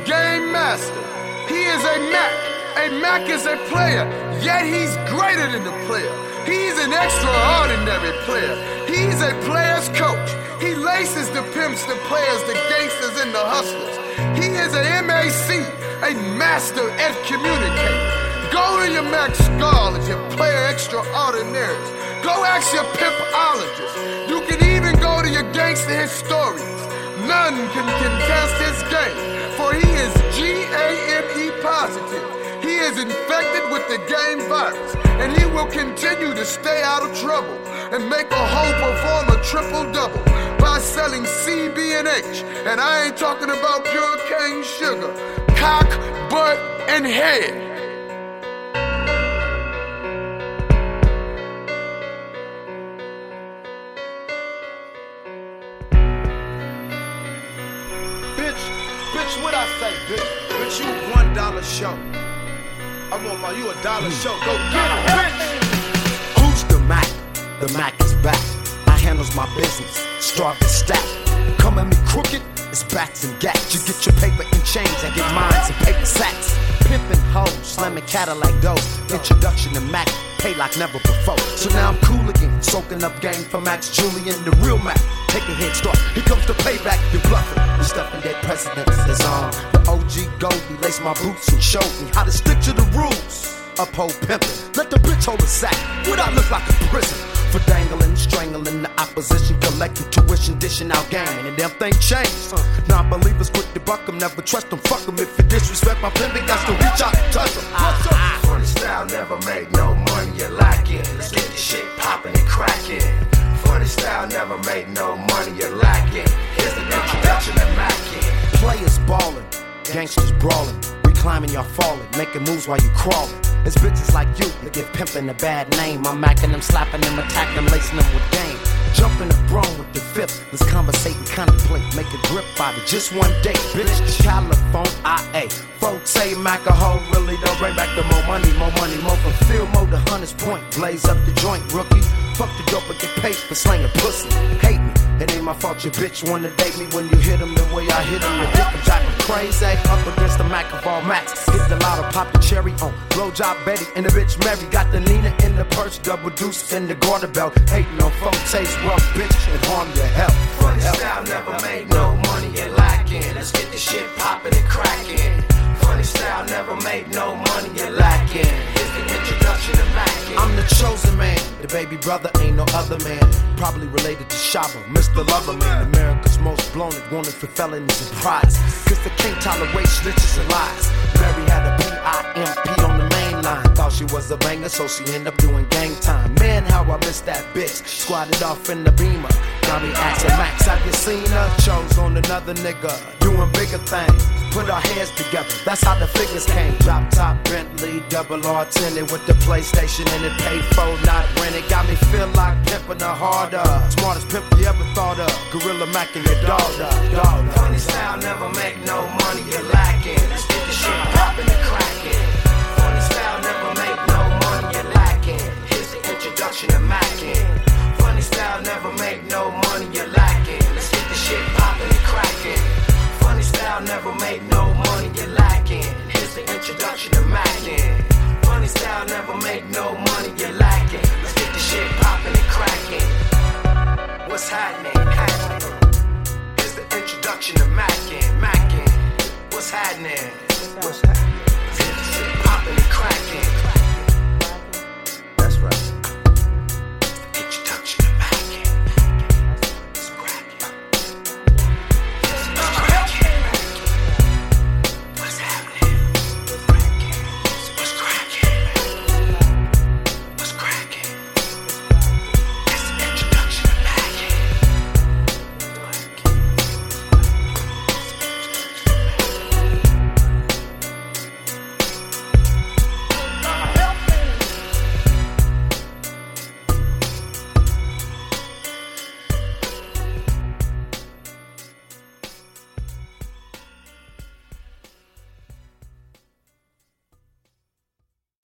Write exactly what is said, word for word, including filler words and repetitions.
game master. He is a Mac. A Mac is a player, yet he's greater than the player. He's an extraordinary player. He's a player's coach. He laces the pimps, the players, the gangsters, and the hustlers. He is an M A C, a master at communicating. Go to your Mac scholars, your player extraordinaries. Go ask your pimpologist. You can even go to your gangster historians. None can contest his game, for he is G A M E positive. He is infected with the game virus, and he will continue to stay out of trouble and make a hoe perform a triple-double by selling C B and H. And I ain't talking about pure cane sugar, cock, butt, and head. Bitch, bitch, what I say, bitch? Bitch, you one dollar show. I want my, you a dollar show. Go get it, bitch. Who's the Mac? The Mac is back. I handles my business, start to stack. Come at me crooked, it's bats and gats. You get your paper in chains, I get mines in paper sacks. Pimpin' hoes, slamming Cadillac doors. Introduction to Mac, pay like never before. So now I'm cool again, soaking up game for Max Julian, the real Mac. Take a head start, here comes the payback, you bluffing. You stuffing dead presidents is on. The O G Goldie laced my boots and showed me how to stick to the rules. Uphold pimpin', let the bitch hold a sack. What I look like in prison? For dangling, strangling the opposition, collecting tuition, dishing out game, and them things change. Uh, non-believers quick to buck them, never trust them, fuck them. If you disrespect my pimpin', got to reach out and touch them. Ah, ah. Funny style never make no money, you lacking. Let's get this shit poppin' and crackin'. Funny style never made no money, you lacking. Here's the introduction to Mackin'. Players ballin', gangsters brawlin', reclimbing y'all fallin', making moves while you crawlin'. It's bitches like you that give pimpin' a bad name. I'm macking them, slapping them, attacking them, lacing them with game. Jumping the throne with the fifth. Let's conversate and contemplate. Make a grip out of just one day. Bitch, California, I A. Folks say Mac a hoe really don't bring back the more money, more money, more fulfill, more the Hunters Point. Blaze up the joint, rookie. Fuck the dope and get paid for slanging pussy. Hate me. It ain't my fault your bitch wanna date me when you hit him the way I hit him. The dick I'm driving crazy up against the Mac of all Macs. Get the lotto, pop the cherry on. Blow job Betty and the bitch Mary. Got the Nina in the purse, double deuce in the garter belt. Hating on folks, taste rough, bitch, and harm your health. Funny style never made no money, you lacking. Let's get this shit poppin' and crackin'. Funny style never made no money, you lacking. Here's the introduction to Mackin'. I'm the chosen man, the baby brother ain't no other man. Probably related to Shabba, Mister Lover Man. America's most blown it, wanted for felonies and prize. Cause they can't tolerate snitches and lies. Mary had a P I M P on the main line. Thought she was a banger, so she ended up doing gang time. Man, how I miss that bitch. Squatted off in the Beamer. Got me asking Max, have you seen her? Chose on another nigga, doing bigger things. Put our heads together, that's how the figures came. Drop top Bentley, double R tinted with the PlayStation and it paid for, not rented. Got me feel like pimping the harder. Smartest pimp you ever thought of. Gorilla Mac and your dog dog. Funny style never make no money, you lacking. Let's get this shit poppin' and crackin'. Funny style never make no money, you lacking. Here's the introduction to Mackin'. Funny style never make no money, you lacking. Let's get this shit poppin' and crackin'. Funny style never make no money, you lacking. Here's the introduction to Mackin'. Funny style never make no money, you lacking. Let's get this shit poppin' and crackin'. What's happening? Happening. Here's the introduction to Mackin'. Mackin'. What's happening? What's happening?